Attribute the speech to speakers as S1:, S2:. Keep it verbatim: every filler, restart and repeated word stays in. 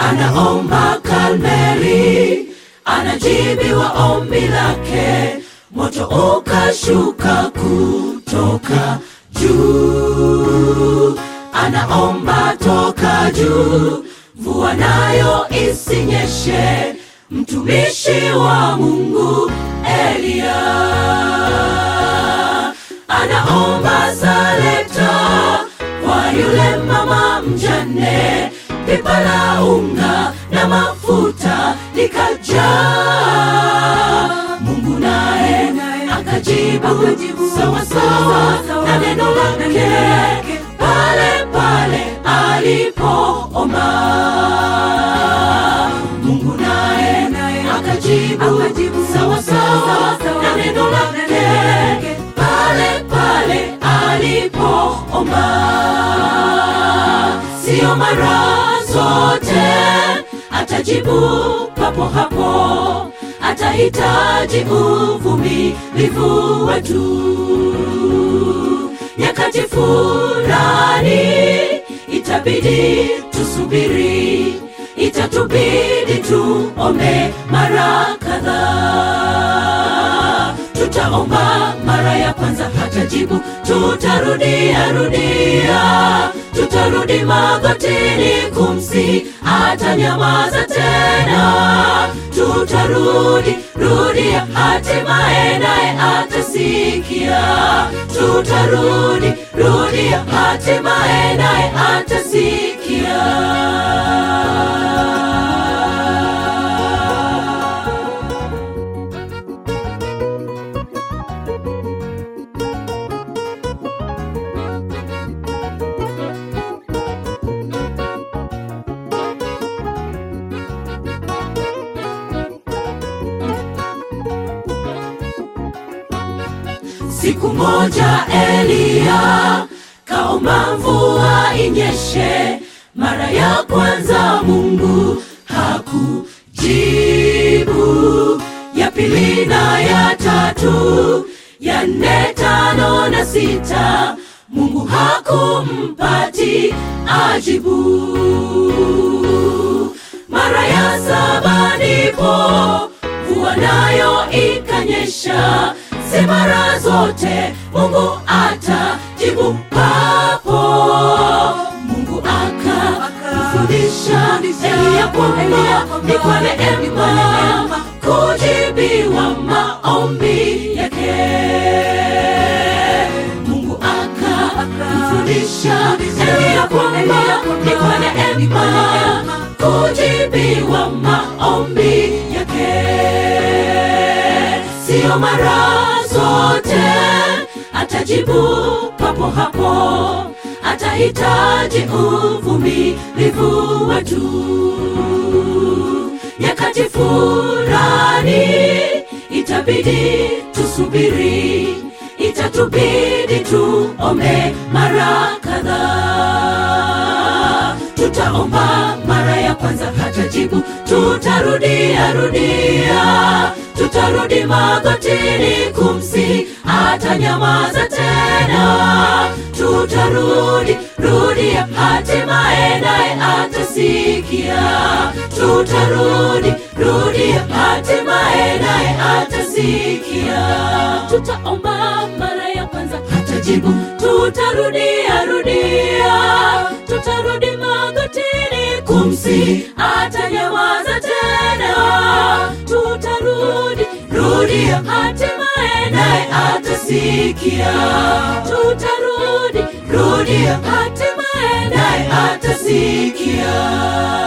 S1: anaomba Karmeli, anajibiwa ombi lake, moto ukashuka kutoka juu. Anaomba toka juu, mvua nayo isinyeshe, mtumishi wa Mungu Elia. Anaomba Sarepta kwa yule mama mjane, pipa la unga na mafuta likajaa. Mungu naye akajibu sawa sawa na neno lake, pale pale alipoomba. Mungu naye akajibu sawa sawa na neno lake, pale pale alipoomba. Sio mara zote atajibu papo hapo, atahitaji uvumilivu wetu. Nyakati fulani itabidi tusubiri, itatubidi tuombe mara kadhaa. Tutaomba mara ya kwanza hatajibu, tutarudia rudia, tutarudi magotini kumsi, atanyamaza tena. Tutarudi rudia, hatimaye naye atasikia. Tutarudi rudia, hatimaye naye atasikia. Siku moja Elia kaomba mvua inyeshe, mara ya kwanza Mungu hakujibu. Ya pili na ya tatu, ya nne, tano na sita, Mungu hakumpati ajibu. Mara ya saba ndipo mvua nayo ikanyesha. Si mara zote Mungu atajibu papo. Mungu akamfundisha Elia kwamba ni kwa neema kujibiwa maombi yake. Mungu akamfundisha Elia kwamba ni kwa neema kujibiwa maombi yake. Sio mara zote atajibu papo hapo, atahitaji uvumilivu wetu. Nyakati fulani itabidi tusubiri, itatubidi tuombe mara kadhaa. Tutaomba mara ya kwanza hatajibu, tutarudia rudia, tutarudi magotini kumsi, atanyamaza tena. Tutarudi rudia, hatimaye naye atasikia. Tutarudi rudia, hatimaye naye atasikia. Tutaomba mara ya kwanza hatajibu, tutarudia rudia, tutarudi magotini kumsi, atanyamaza tena. Tutarudi rudia, hatimaye naye atasikia. Tutarudi rudia, hatimaye naye atasikia.